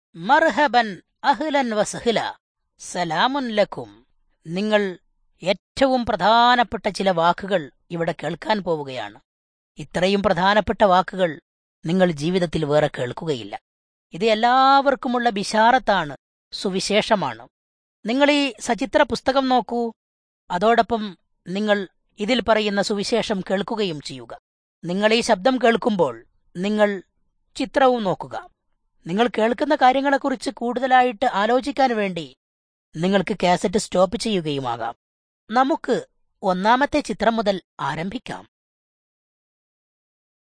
മർഹബൻ അഹ്ലൻ വസഹ്ല സലാമുൻ ലക്കും. നിങ്ങൾ ഏറ്റവും പ്രധാനപ്പെട്ട ചില വാക്കുകൾ ഇവിടെ കേൾക്കാൻ പോവുകയാണ്. ഇത്രയും പ്രധാനപ്പെട്ട വാക്കുകൾ നിങ്ങൾ ജീവിതത്തിൽ വേറെ കേൾക്കുകയില്ല. ഇത് എല്ലാവർക്കുമുള്ള ബിശാറത്താണ്, സുവിശേഷമാണ്. നിങ്ങൾ ഈ സചിത്ര പുസ്തകം നോക്കൂ, അതോടൊപ്പം നിങ്ങൾ ഇതിൽ പറയുന്ന സുവിശേഷം കേൾക്കുകയും ചെയ്യുക. നിങ്ങൾ ഈ ശബ്ദം കേൾക്കുമ്പോൾ നിങ്ങൾ ചിത്രവും നോക്കുക. നിങ്ങൾ കേൾക്കുന്ന കാര്യങ്ങളെക്കുറിച്ച് കൂടുതലായിട്ട് ആലോചിക്കാൻ വേണ്ടി നിങ്ങൾക്ക് കാസറ്റ് സ്റ്റോപ്പ് ചെയ്യുകയുമാകാം. നമുക്ക് ഒന്നാമത്തെ ചിത്രം മുതൽ ആരംഭിക്കാം.